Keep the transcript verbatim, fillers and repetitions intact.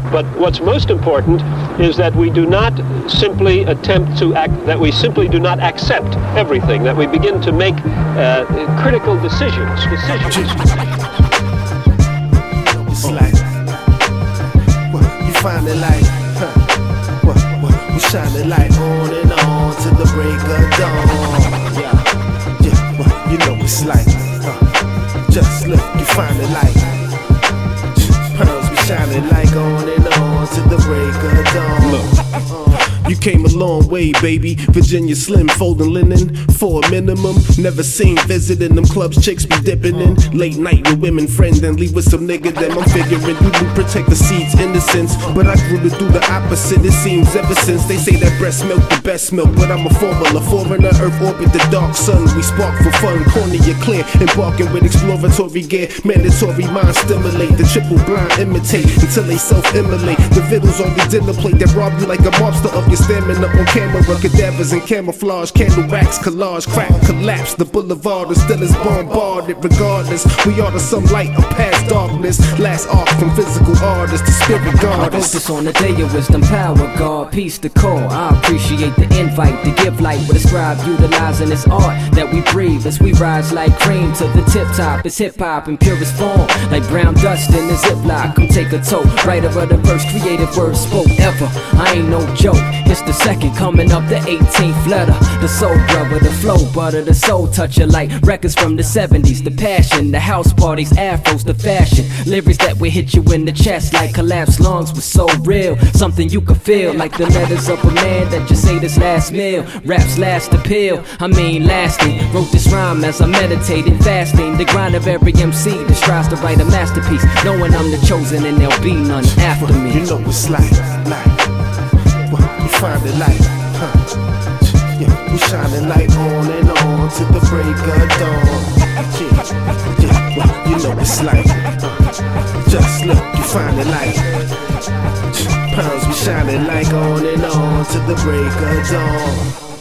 But what's most important is that we do not simply attempt to act, that we simply do not accept everything, that we begin to make uh, critical decisions. Decisions. It's like, what, you find it like, huh, what, what, we shine it like on and on till the break of dawn. Yeah, yeah, well, you know it's like, huh, just look, you find it like, pearls we shining like on and on till the break of dawn. Look. You came a long way, baby. Virginia Slim, folding linen for a minimum. Never seen visiting them clubs chicks be dipping in. Late night with women friend and leave with some nigga. Then I'm figuring you do protect the seed's innocence, but I grew to do the opposite. It seems ever since they say that breast milk the best milk, but I'm a formula. Foreigner Earth orbit the dark sun. We spark for fun, cornea clear, embarking with exploratory gear. Mandatory mind stimulate, the triple blind imitate until they self-immolate. The vittles on the dinner plate that rob you like a mobster of your stamina on camera, cadavers and camouflage, candle wax, collage, crack, collapse. The boulevard is still is bombarded. Regardless, we are the sunlight of past darkness. Last arc from physical artists to spirit goddess. Focus on the day of wisdom, power, God, peace to call. I appreciate the invite to give light with a scribe, utilizing this art that we breathe as we rise like cream to the tip top. It's hip hop in purest form, like brown dust in the ziploc. Come take a toke, writer of the first creative word spoke ever. I ain't no joke. It's the second coming up, the eighteenth letter. The soul brother, the flow butter, the soul toucher like records from the seventies. The passion, the house parties, afros, the fashion. Lyrics that will hit you in the chest like collapsed lungs was so real. Something you could feel like the letters of a man that just ate his last meal. Rap's last appeal, I mean lasting. Wrote this rhyme as I meditated, fasting. The grind of every M C that strives to write a masterpiece, knowing I'm the chosen and there'll be none after me. You know it's like, like, well, you find it like, huh, yeah, we shining light on and on till the break of dawn. Yeah, yeah, well, you know it's like, uh, just look, you find it like, pounds we shining like on and on till the break of dawn.